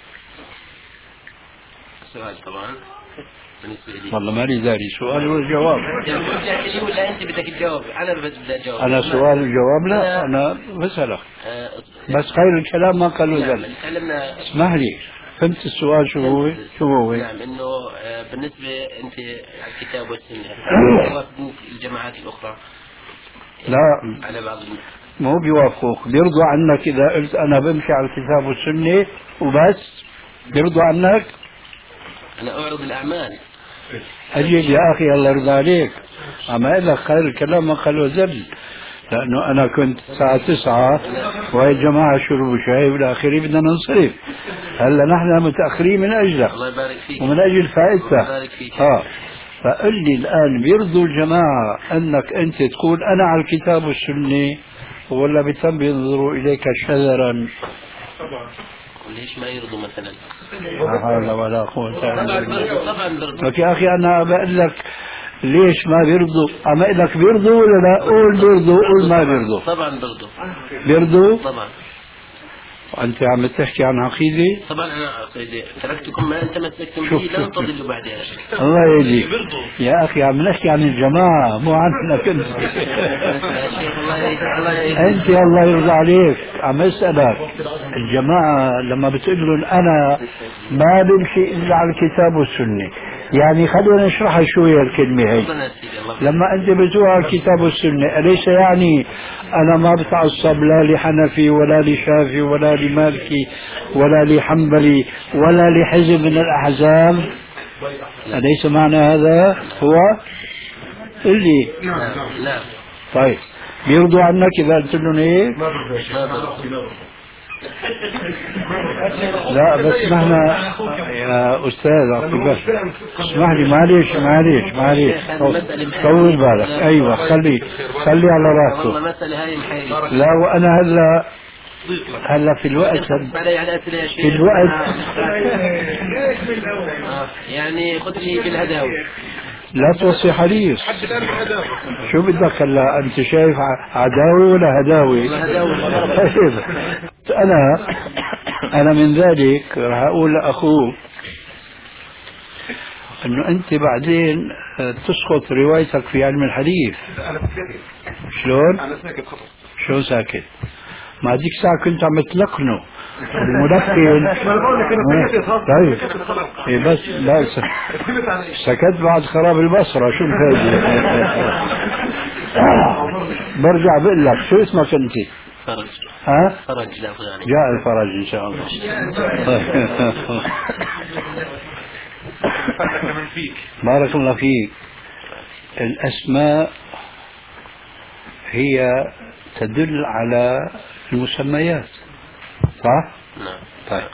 سؤال طبعا والله مالي داري سؤال والجواب. ولا أنت بدك تجاوب؟ أنا بدي أجاوب. أنا سؤال وجواب؟ لا أنا بسألك. بس خير الكلام ما قالوا ذلك. اسمح لي، فهمت السؤال شو هو؟ نعم، إنه بالنسبة أنت على الكتاب والسنة الجماعات الأخرى لا على بعض مو بيوافقوك، بيرضوا عنك إذا قلت أنا بمشي على الكتاب والسنة وبس؟ بيرضوا عنك؟ أنا أعرض الأعمال. أجل يا أخي الله يرضى عليك، أما أقول لك خير الكلام ما قالوا ذل، لأنه أنا كنت الساعة 9 وهي الجماعة شربوا شاي والى آخره بدنا ننصرف. هلا نحن متأخرين من أجلك الله يبارك فيك ومن أجل فائدتك. الله يبارك فيك. فقل لي الآن بيرضوا الجماعة أنك أنت تقول أنا على الكتاب والسنة ولا بتم بينظروا إليك شذرا؟ ليش ما يرضوا مثلا؟ لا حول ولا قوة إلا بالله. طبعا بيرضوا. لك يا أخي أنا بقول لك ليش ما بيرضوا؟ أما أقول لك بيرضوا ولا لا؟ قول بيرضوا، قول ما بيرضوا. طبعا بيرضوا. بيرضوا؟ طبعا. أنت عم تحكي عن عقيدة؟ طبعا أنا عقيدة، تركتكم ما أنت مسكتم به لن تضلوا بعدها. الله يهديك يا أخي، عم نحكي عن الجماعة مو عنك أنت. أنت الله يرضى عليك عم أسألك الجماعة لما بتقول لهم أنا ما بمشي إلا على الكتاب والسنة، يعني خلينا نشرحها شوية الكلمة هي. لما أنت بتقول على الكتاب والسنة أليس يعني أنا ما بتعصب لا لحنفي ولا لشافي ولا لمالكي ولا لحنبلي ولا لحزب من الأحزاب؟ أليس معنى هذا هو؟ اللي لا. طيب بيرضوا عنك إذا قلت لهم هيك؟ لا بس نحن يا أستاذ عقبة اسمح لي، معليش طول بالك. أيوة خلي على راسه. والله مسألة هاي محيرة. لا وأنا هلا في الوقت يعني خذني بالهداوي. لا توصي حديث. شو بدك هلا؟ أنت شايف عداوي ولا هداوي؟ أنا من ذلك راح أقول لأخوه أنه أنت بعدين تسقط روايتك في علم الحديث. شلون؟ شو ساكت؟ ما ديك ساعة كنت عم تلقنه الملقن. طيب إيه بس لا سكت بعد خراب البصرة شو الفايدة؟ برجع بقول لك شو اسمك أنت؟ فرج. ها؟ فرج الأفغاني. جاء الفرج إن شاء الله. بارك الله فيك. الأسماء هي تدل على المسميات صح؟ نعم. طيب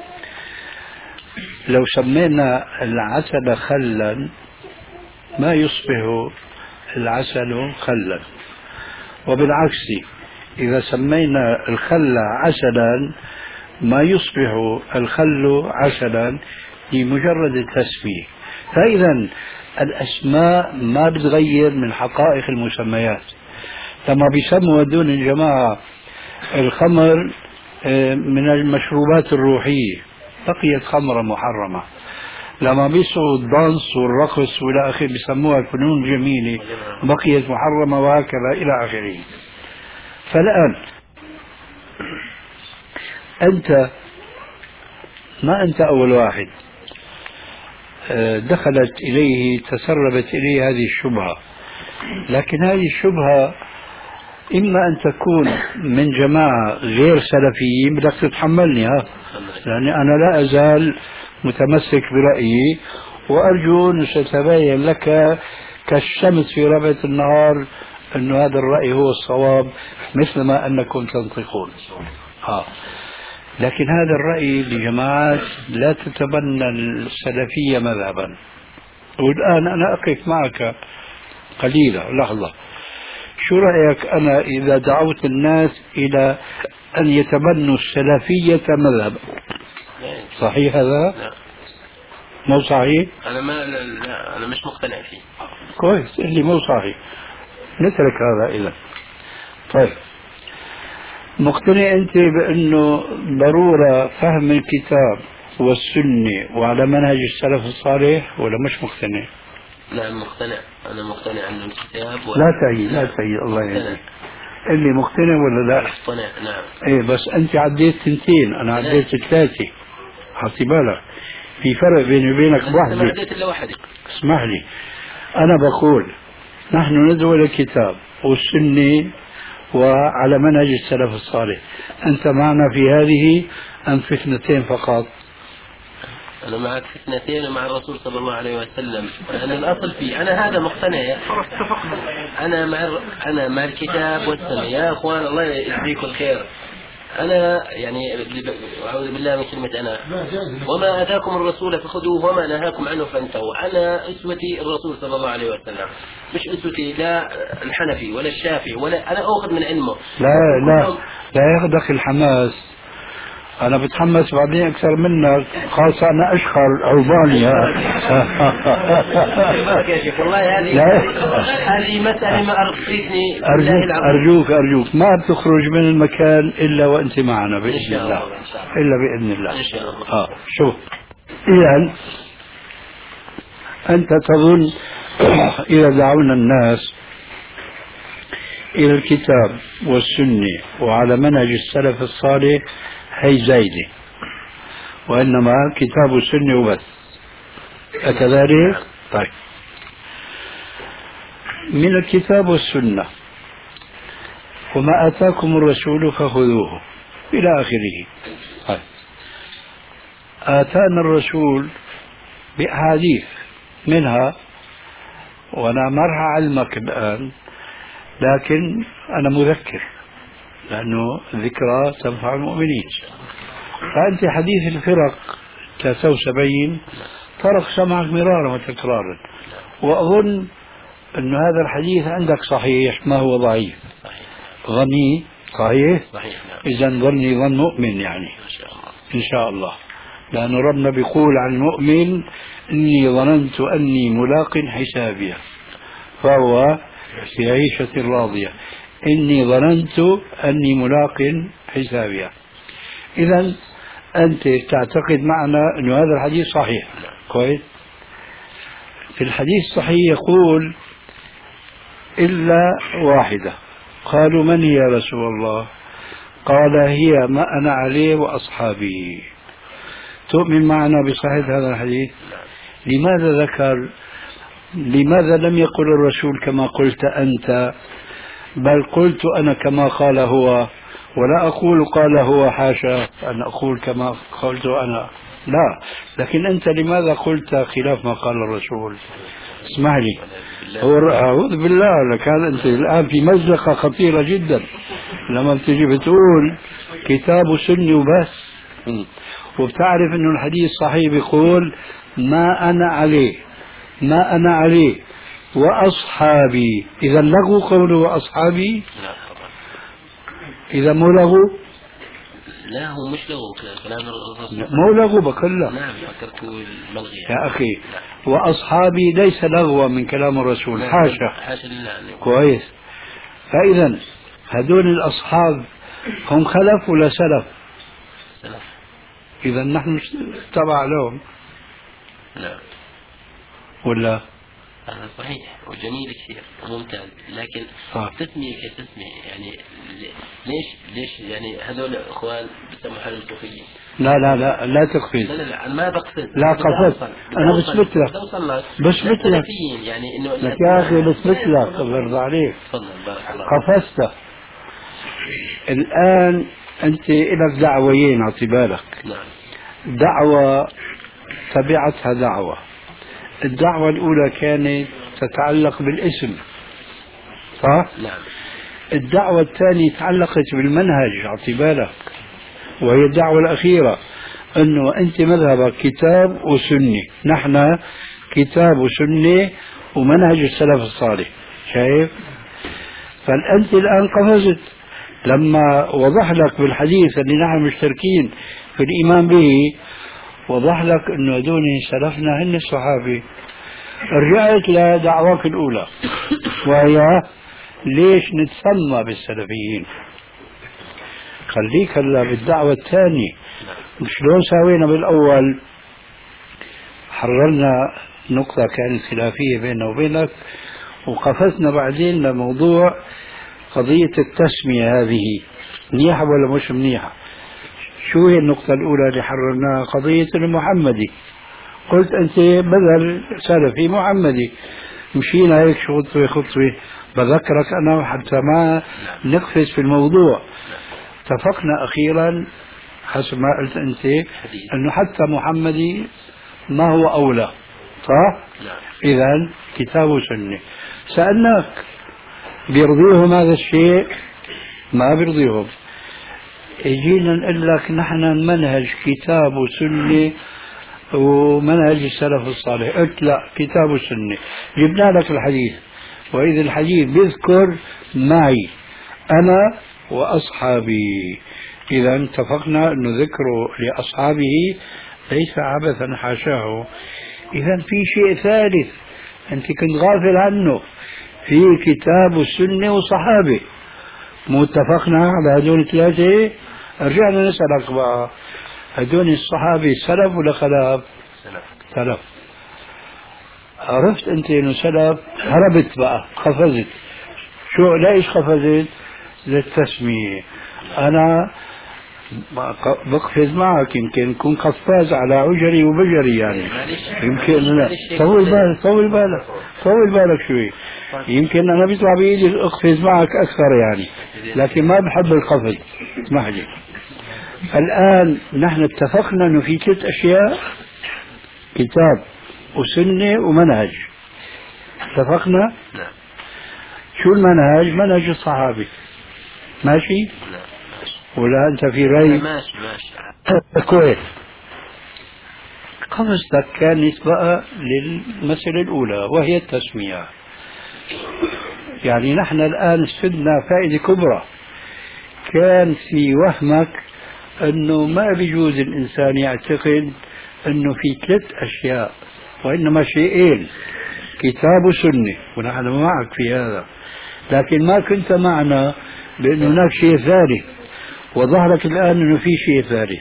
لو سمينا العسل خلا ما يصبح العسل خلا، وبالعكس إذا سمينا الخل عسلا ما يصبح الخل عسلا لمجرد التسمية. فإذا الأسماء ما بتغير من حقائق المسميات. لما بيسموا هدول الجماعة الخمر من المشروبات الروحية بقيت خمرة محرمة، لما بيسعوا الدانس والرقص والى اخره بيسموها فنون جميلة بقيت محرمة وهكذا الى اخره. فالآن أنت ما أنت أول واحد دخلت إليه تسربت إليه هذه الشبهة، لكن هذه الشبهة إما أن تكون من جماعة غير سلفيين بدك تتحملني لأني أنا لا أزال متمسك برأيي وأرجو أن ستبين لك كالشمس في ربعة النهار أن هذا الرأي هو الصواب مثل ما أنكم تنطقون. لكن هذا الرأي لجماعات لا تتبنى السلفية مذهبا. والآن أنا أقف معك قليلا لحظة، شو رأيك أنا إذا دعوت الناس إلى أن يتبنوا السلفية مذهبا؟ صحيح هذا؟ لا. مو صحيح؟ لا أنا مش مقتنع فيه. كويس، اللي مو صحيح نترك هذا إذا. طيب، مقتنع أنت بأنه ضرورة فهم الكتاب والسنة وعلى منهج السلف الصالح ولا مش مقتنع؟ نعم مقتنع، أنا مقتنع أن الكتاب لا تعيد الله يهديك، اللي مقتنع ولا لا؟ مقتنع نعم. ايه بس أنت عديت 2، أنا عديت 3. حطي بالك في فرق بيني وبينك أنا ما عديت إلا واحد. اسمح لي، أنا بقول نحن ندعو إلى الكتاب والسنة وعلى منهج السلف الصالح. أنت معنا في هذه أم في 2 فقط؟ أنا معك في 2 ومع الرسول صلى الله عليه وسلم. أنا الأصل فيه، أنا هذا مقتنع. أنا مع الكتاب والسنة يا أخوان، الله يجزيكم الخير. أنا يعني أعوذ بالله من كلمة أنا، وما أتاكم الرسول فخذوه وما نهاكم عنه فانتهوا. أنا أسوتي الرسول صلى الله عليه وسلم، مش أسوتي لا الحنفي ولا الشافعي ولا أنا أخذ من علمه. لا ياخذك الحماس، أنا بتحمس بعدين أكثر منك، خاصة أنا أشخر ألبانيا. يا شيخ والله هذه مسألة ما أرضيتني. أرجوك ما بتخرج من المكان إلا وأنت معنا بإذن الله، إلا بإذن الله. شوف، إذن أنت تظن إذا دعونا الناس إلى الكتاب والسنة وعلى منهج السلف الصالح هي زايدة، وإنما كتاب والسنة وبس، أكذلك؟ طيب، من الكتاب والسنة وما آتاكم الرسول فخذوه إلى آخره. طيب، آتانا الرسول بأحاديث منها، وأنا ما راح أعلمك الآن لكن أنا مذكر لأنه ذكرى تنفع المؤمنين. فأنت حديث الفرق 73 طرق سمعك مرارا وتكرارا، وأظن أن هذا الحديث عندك صحيح ما هو ضعيف، ظني صحيح. إذا ظني ظن مؤمن يعني إن شاء الله، لأن ربنا بيقول عن المؤمن إني ظننت أني ملاق حسابي فهو في عيشة راضية، إني ظننت أني ملاق حسابي. إذا أنت تعتقد معنا أن هذا الحديث صحيح. كويس. في الحديث الصحيح يقول إلا واحدة. قالوا من هي يا رسول الله؟ قال هي ما أنا عليه وأصحابي. تؤمن معنا بصحة هذا الحديث؟ لماذا لم يقل الرسول كما قلت أنت، بل قلت أنا كما قال هو، ولا أقول قال هو، حاشا أن أقول كما قلت أنا، لا، لكن أنت لماذا قلت خلاف ما قال الرسول؟ اسمح لي، أعوذ بالله لك، هذا أنت الآن في مزقة خطيرة جدا لما بتجي بتقول كتاب وسنة وبس، وبتعرف أنه الحديث صحيح بيقول ما أنا عليه وأصحابي. إذا لغوا قوله وأصحابي؟ إذا مو لغوا؟ لا هو مش لغو، كلام الرسول مو لغو بقول. نعم فكرت الملغي يا أخي. وأصحابي ليس لغوا من كلام الرسول، حاشا لله. كويس. فإذا هدول الأصحاب هم خلف ولا سلف؟ إذا نحن مش تبع لهم. نعم. ولا؟ هذا صحيح وجميل كثير وممتاز، لكن تسمية كتسمية يعني ليش يعني هذول اخوان بيسموا حالهم صوفيين؟ لا تقفز. لا ما بقصد. لا قفزت، انا بثبت لك يعني انه لك يا اخي بثبت لك برضى عليك. تفضل بارك الله. قفزت. الان انت لك دعويين اعطي بالك. نعم. دعوة تبعتها دعوة. الدعوة الأولى كانت تتعلق بالاسم، صح؟ نعم. الدعوة الثانية تعلقت بالمنهج، أعطي بالك، وهي الدعوة الأخيرة، أنه أنت مذهبك كتاب وسنة، نحن كتاب وسنة ومنهج السلف الصالح. شايف؟ فأنت الآن قفزت لما وضح لك بالحديث اللي نحن مشتركين في الإيمان به، وضح لك أنه هذول سلفنا هن الصحابة. رجعت لدعواك الأولى، وهي ليش نتسمى بالسلفيين. خليك هلا بالدعوة الثانية. شلون سوينا بالأول؟ حررنا نقطة كانت خلافية بيننا وبينك، وقفزنا بعدين لموضوع قضية التسمية. هذه منيحة ولا مش منيحة؟ شو هي النقطة الأولى اللي حررناها؟ قضية المحمدي. قلت أنت بدل سلفي محمدي. مشينا هيك خطوة خطوة، بذكرك أنا حتى ما نقفز في الموضوع. اتفقنا أخيرا حسب ما قلت أنت أنه حتى محمدي ما هو أولى، صح؟ إذن كتاب وسنة. سألناك بيرضيهم هذا الشيء؟ ما بيرضيهم. يجينا نقول لك نحن منهج كتاب وسنة ومنهج السلف الصالح. قلت لا، كتاب وسنة. جبنا لك الحديث، وإذا الحديث بيذكر معي أنا وأصحابي. إذا اتفقنا أنه ذكره لأصحابه ليس عبثا، حاشاه. إذا في شيء ثالث أنت كنت غافل عنه، في كتاب السنة وصحابة. متفقنا على هدول الثلاثة. رجعنا نسألك بقى، هدول الصحابة سلف ولا خلف؟ سلف. عرفت أنت إنه سلف، هربت بقى، قفزت. شو ليش قفزت؟ للتسمية. أنا بقفز معك، يمكن كون قفاز على عجري وبجري يعني. يمكن لا، طول بالك شوي. يمكن أنا بيطلع بإيدي أقفز معك أكثر يعني، لكن ما بحب القفز، اسمح لي. الآن نحن اتفقنا أنه في 3 أشياء: كتاب وسنة ومنهج. اتفقنا؟ شو المنهج؟ منهج الصحابة. ماشي؟ ولا أنت في رأي؟ ماشي. كويس. قفزتك كانت بقى للمسألة الأولى، وهي التسمية. يعني نحن الآن استفدنا فائدة كبرى. كان في وهمك أنه ما بيجوز الإنسان يعتقد أنه في 3 أشياء، وإنما شيئين: كتاب وسنة، ونحن معك في هذا. لكن ما كنت معنا بأن هناك شيء ثالث، وظهرك الآن أنه في شيء ثالث.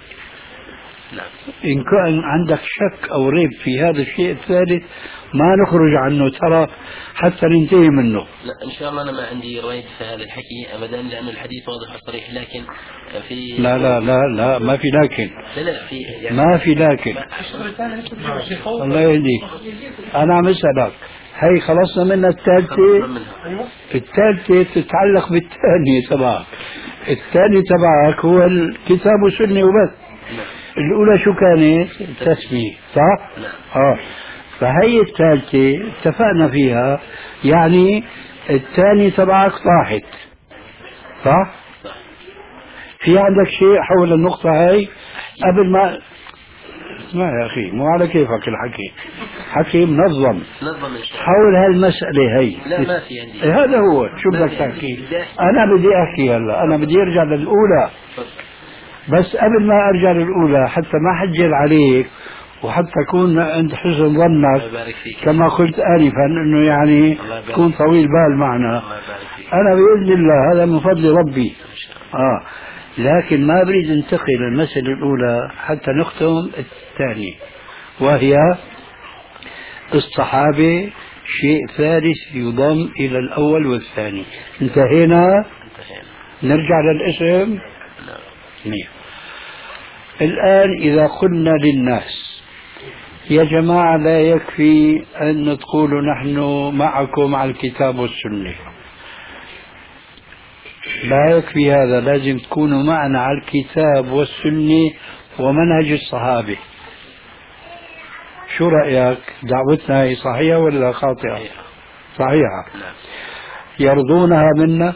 إن كان عندك شك أو ريب في هذا الشيء الثالث ما نخرج عنه، ترى حتى ننتهي منه. لا إن شاء الله أنا ما عندي ريب في هذا الحكي أبدا، لأن الحديث واضح وصريح. لكن في لا ما في لكن. لا في يعني ما في لكن. الله يهديك. أنا عم أسألك، هي خلصنا منها الثالثة تتعلق بالثانية تبعك. الثانية تبعك هو الكتاب والسنة وبس. الأولى شو كانت؟ التسمية، صح؟ فهي الثالثة اتفقنا فيها، يعني الثانية تبعك طاحت، صح؟ في عندك شيء حول النقطة هاي قبل ما اسمع يا أخي، مو على كيفك الحكي، حكي منظم حول هالمسألة هي. لا ما في عندي. هذا هو شو بدك تحكي. أنا بدي أحكي هلا، أنا بدي أرجع للأولى، بس قبل ما أرجع للأولى حتى ما حجل عليك وحتى أكون عند حسن ظنك كما قلت آنفا أنه يعني تكون طويل بال معنا. أنا بإذن الله هذا من فضل ربي. لكن ما بريد انتقل للمسألة الأولى حتى نختم الثانية، وهي الصحابة شيء ثالث يضم إلى الأول والثاني. انتهينا. نرجع للاسم. الآن إذا قلنا للناس يا جماعة لا يكفي أن تقولوا نحن معكم على الكتاب والسنة، لا يكفي هذا، لازم تكونوا معنا على الكتاب والسنة ومنهج الصحابة. شو رأيك؟ دعوتنا هي صحيحة ولا خاطئة؟ صحيحة. يرضونها منا؟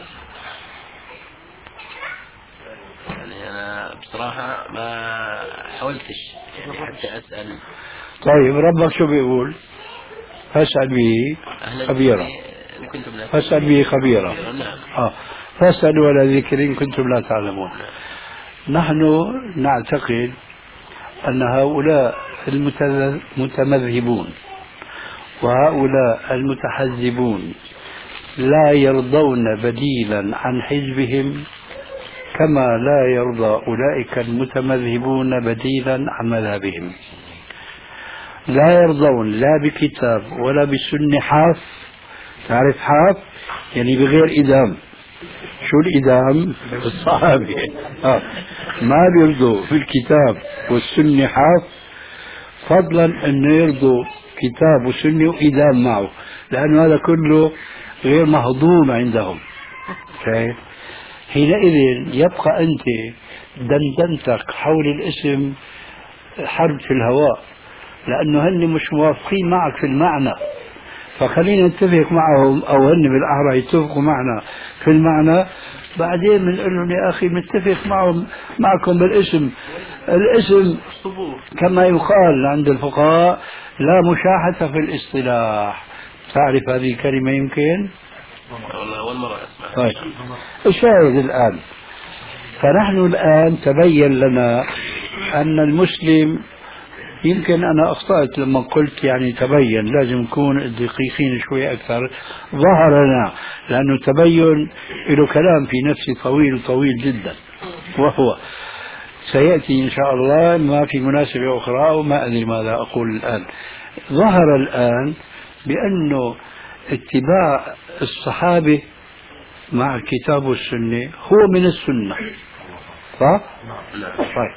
يعني أنا بصراحة ما حاولتش يعني حتى أسأل. طيب ربك شو بيقول؟ فاسأل به خبيرا. فاسأل به خبيرا. فاسألوا على ذكر إن كنتم لا تعلمون. نحن نعتقد أن هؤلاء المتمذهبون وهؤلاء المتحزبون لا يرضون بديلا عن حزبهم كما لا يرضى أولئك المتمذهبون بديلا عن مذهبهم. لا يرضون لا بكتاب ولا بسنة حاف. تعرف حاف يعني بغير إدام. شو الإدام؟ الصحابة ما بيرضوا في الكتاب والسنة حاف، فضلا أن يرضوا كتاب وسنة وإدام معه، لأن هذا كله غير مهضوم عندهم. حينئذ يبقى أنت دندنتك حول الاسم حرب في الهواء، لأنه هن مش موافقين معك في المعنى، فخلينا نتفق معهم، أو هن بالأحرى يتفقوا معنا في المعنى، بعدين بنقول لهم يا أخي متفق معكم بالاسم. الاسم كما يقال عند الفقهاء لا مشاحة في الاصطلاح. تعرف هذه الكلمة يمكن؟ والله أول مرة أسمع. طيب الشاهد الآن، فنحن الآن تبين لنا أن المسلم، يمكن أنا أخطأت لما قلت يعني تبين، لازم نكون دقيقين شوي أكثر. ظهر لنا، لأنه تبين له كلام في نفسي طويل جدا، وهو سيأتي إن شاء الله ما في مناسبة أخرى، وما أدري ماذا أقول الآن. ظهر الآن بأنه اتباع الصحابة مع الكتاب والسنة هو من السنة، صح؟ طيب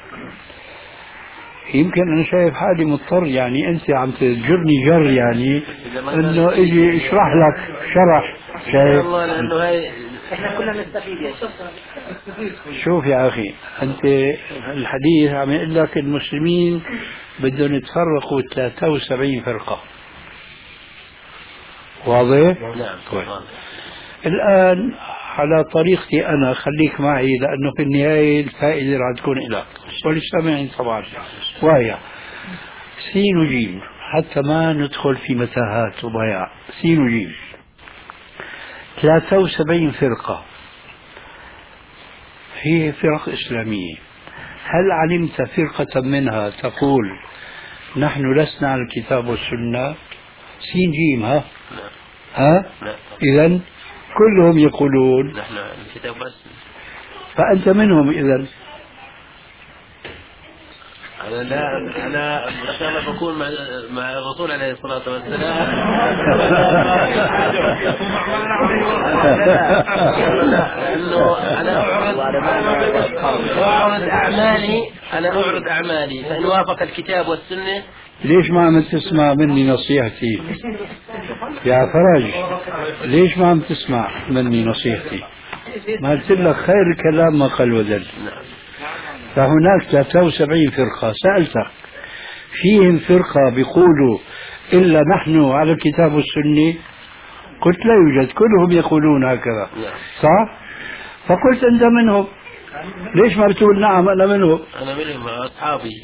يمكن أنا شايف حالي مضطر، يعني أنت عم تجرني جر، يعني إنه إجي اشرح لك شرح. شايف؟ والله لأنه هاي إحنا كلنا نستفيد يا شيخ. شوف يا أخي، أنت الحديث عم يقول لك المسلمين بدهم يتفرقوا 73 فرقة، واضح؟ نعم. طيب. الآن على طريقتي أنا، خليك معي لأنه في النهاية الفائدة راح تكون لك وللسامعين طبعا، وهي سين وجيم، حتى ما ندخل في متاهات وضياع. سين وجيم 73 فرقة هي فرق إسلامية. هل علمت فرقة منها تقول نحن لسنا على الكتاب والسنة؟ سين جيم ها؟ إذن كلهم يقولون نحن الكتاب بس، فأنت منهم. إذن أنا إن شاء الله بكون مع الرسول عليه الصلاة والسلام. لأنه أنا أعرض أعمالي فإن وافق الكتاب والسنة. ليش ما عم تسمع مني نصيحتي يا فرج؟ ليش ما عم تسمع مني نصيحتي؟ ما قلت لك خير الكلام ما قل ودل. فهناك 73 فرقة. سألتك فيهم فرقة بيقولوا إلا نحن على الكتاب والسنة؟ قلت لا يوجد، كلهم يقولون هكذا، صح؟ فقلت أنت منهم، ليش ما بتقول نعم أنا منهم؟ أنا منهم أصحابي.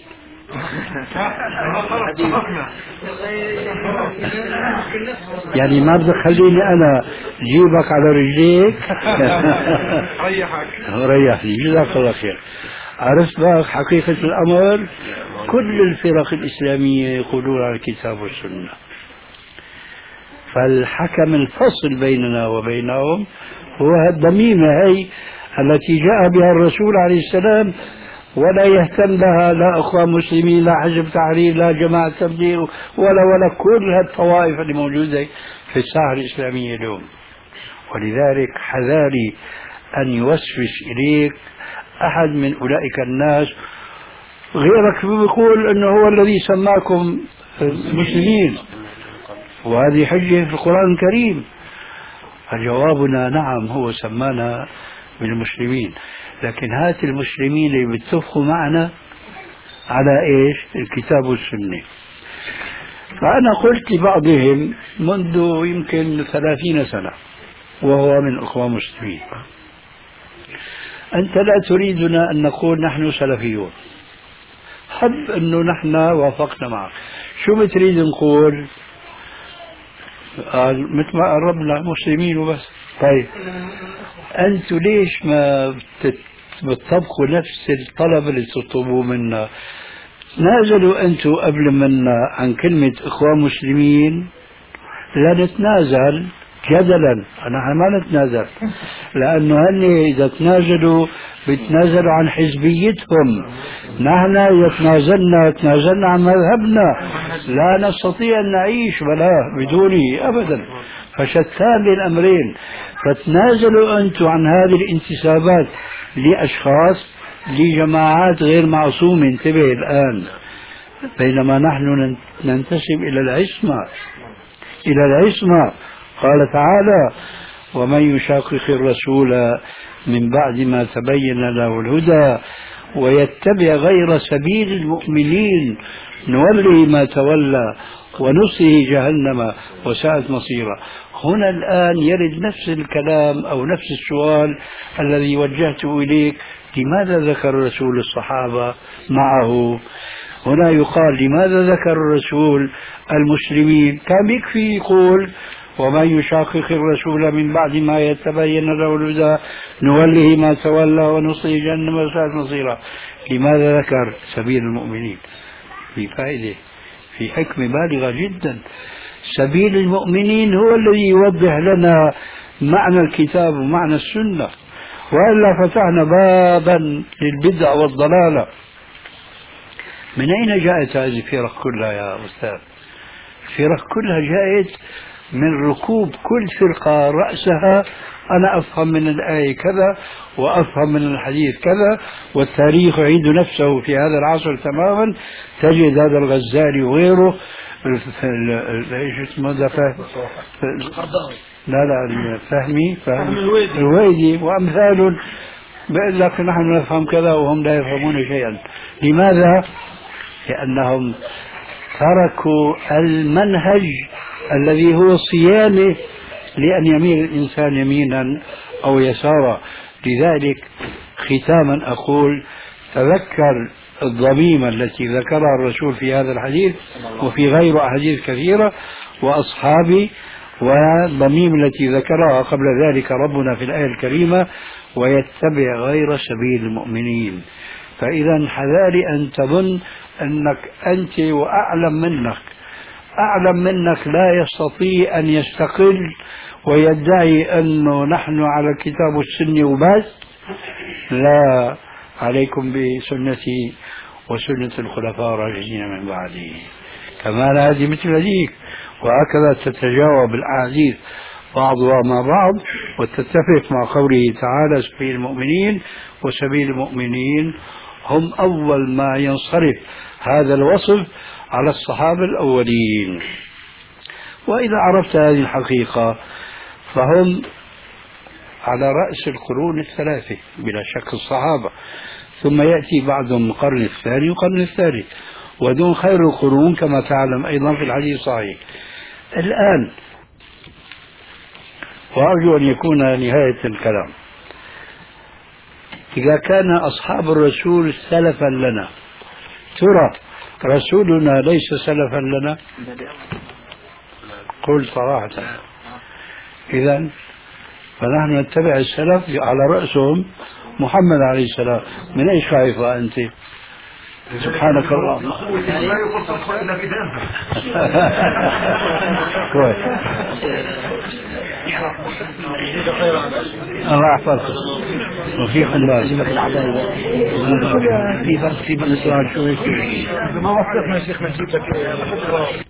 يعني ما بدك خليني أنا جيبك على رجليك. ريحني، جزاك الله خير. عرفت بقى حقيقة الأمر؟ كل الفرق الإسلامية يقولون على الكتاب والسنة، فالحكم الفصل بيننا وبينهم هو الضميمة هي التي جاء بها الرسول عليه السلام، ولا يهتم لها لا أخوان مسلمين، لا حزب تحرير، لا جماعة تبليغ، ولا كل هالطوائف اللي موجودة في الساحة الإسلامية اليوم. ولذلك حذاري أن يوسوس إليك أحد من أولئك الناس، غيرك بيقول أنه هو الذي سماكم مسلمين، وهذه حجة في القرآن الكريم. فجوابنا نعم، هو سمانا بالمسلمين، لكن هات المسلمين اللي بيتفقوا معنا على إيش؟ الكتاب والسنة. فأنا قلت لبعضهم منذ يمكن 30 سنة، وهو من أخوان المسلمين. أنت لا تريدنا أن نقول نحن سلفيون، حب أنه نحن وافقنا معك. شو بتريد نقول؟ قال مثل ما قربنا مسلمين وبس. طيب أنتوا ليش ما بتطبقوا نفس الطلب اللي تطلبوه منا؟ تنازلوا أنتوا قبل منا عن كلمة إخوان مسلمين، لا نتنازل جدلا، نحن ما نتنازل، لأنه هن إذا تنازلوا بيتنازلوا عن حزبيتهم. نحن إذا تنازلنا عن مذهبنا، لا نستطيع أن نعيش ولا بدونه أبدا، فشتان للأمرين. فتنازلوا أنتم عن هذه الانتسابات لأشخاص لجماعات غير معصومة، انتبه الآن، بينما نحن ننتسب إلى العصمة. قال تعالى: ومن يشاقق الرسول من بعد ما تبين له الهدى ويتبع غير سبيل المؤمنين نوله ما تولى ونصله جهنم وساءت مصيرا. هنا الآن يرد نفس الكلام أو نفس السؤال الذي وجهته إليك: لماذا ذكر الرسول الصحابة معه؟ هنا يقال: لماذا ذكر الرسول المسلمين؟ كان يكفي يقول: ومن يشاقق الرسول من بعد ما يتبين له الهدى نوله ما تولى ونصله جهنم وساءت مصيرا. لماذا ذكر سبيل المؤمنين؟ في فائدة، في حكمة بالغة جدا. سبيل المؤمنين هو الذي يوضح لنا معنى الكتاب ومعنى السنة، وإلا فتحنا بابا للبدع والضلالة. من أين جاءت هذه الفرق كلها يا أستاذ؟ الفرق كلها جاءت من ركوب كل فرقة رأسها أنا أفهم من الآية كذا وأفهم من الحديث كذا، والتاريخ يعيد نفسه في هذا العصر تماما. تجد هذا الغزالي وغيره، ايش اسمه ده، فهمي الويدي وأمثال، بيقول لك نحن نفهم كذا وهم لا يفهمون شيئا. لماذا؟ لأنهم تركوا المنهج الذي هو صيانة لأن يميل الإنسان يمينا أو يسارا. لذلك ختاما أقول: تذكر الضميمة التي ذكرها الرسول في هذا الحديث وفي غير أحاديث كثيرة وأصحابي، والضميمة التي ذكرها قبل ذلك ربنا في الآية الكريمة: ويتبع غير سبيل المؤمنين. فإذا حذاري أن تظن أنك أنت أعلم منك لا يستطيع أن يستقل ويدعي أنه نحن على الكتاب والسنة وبس. لا، عليكم بسنتي وسنة الخلفاء الراشدين من بعدي، كمان هذه مثل هذيك، وهكذا تتجاوب الأحاديث بعضها مع بعض وتتفق مع قوله تعالى: سبيل المؤمنين. وسبيل المؤمنين هم أول ما ينصرف هذا الوصف على الصحابة الأولين. وإذا عرفت هذه الحقيقة فهم على رأس القرون الثلاثة بلا شك الصحابة، ثم يأتي بعدهم القرن الثاني والقرن الثالث، ودون خير القرون كما تعلم أيضا في الحديث الصحيح. الآن وأرجو أن يكون نهاية الكلام: إذا كان أصحاب الرسول سلفا لنا، ترى رسولنا ليس سلفا لنا؟ قل صراحة. إذن فنحن نتبع السلف على رأسهم محمد عليه السلام. من أيش خايفة أنت؟ سبحانك اللهم. كويس. الله يحفظك وفيكم بارك. في فرق في الإسلام شوي. ما وصلنا شيخنا نجيب لك